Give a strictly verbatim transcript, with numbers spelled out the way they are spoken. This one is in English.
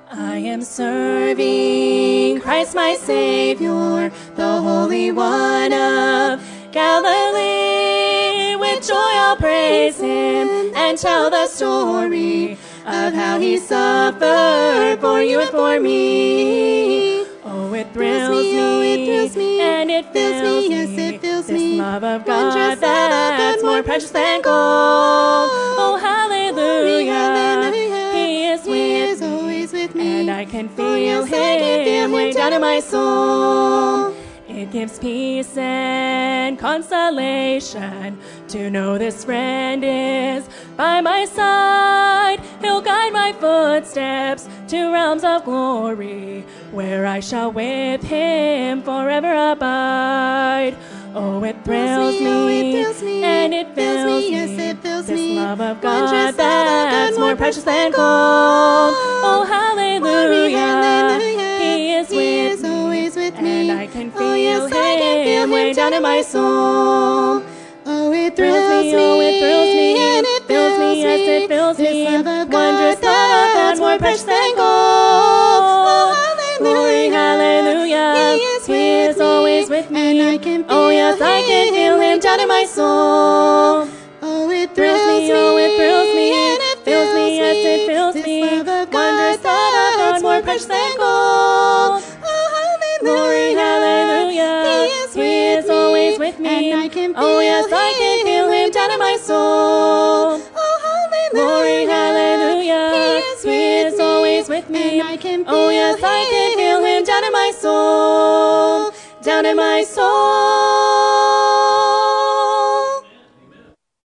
I am serving Christ my Savior, the Holy One of Galilee. With joy I'll praise Him and tell the story of how He suffered for you and for me. Oh, it thrills me, oh, it thrills me, and it fills me, yes, it fills this me. This love of God that's more precious than gold. Oh, hallelujah, hallelujah. He is with he is always with me, and I can feel, oh, yes, Him, I can feel him way down in my soul. It gives peace and consolation to know this friend is by my side. He'll guide my footsteps to realms of glory, where I shall with Him forever abide. Oh, it thrills me, oh, it thrills me, and it fills me, yes, it fills this me. Love of God that's more precious than gold. Oh, hallelujah, hallelujah. He is he with is me, always with me, and I can feel, oh, yes, Him, I can feel him way down in my soul. Oh, it thrills me, oh, it thrills me, and it fills me, yes, it fills this me. Love of God wondrous love that's more precious than gold. Oh, hallelujah, hallelujah. He is, he is always with me, and I can feel, oh, yes, I can feel Him down in my soul. Oh, it thrills me, oh, it thrills me, and it fills me, yes, it fills me. Wondrous love of God more precious than gold. Glory, hallelujah. He is, he is always with me, and I can feel, oh, yes, I can feel Him down in my soul. Oh, hallelujah. Glory, hallelujah. He is, he is always with me, and I can feel, oh, yes, I can feel Him down in my soul. Down in my soul.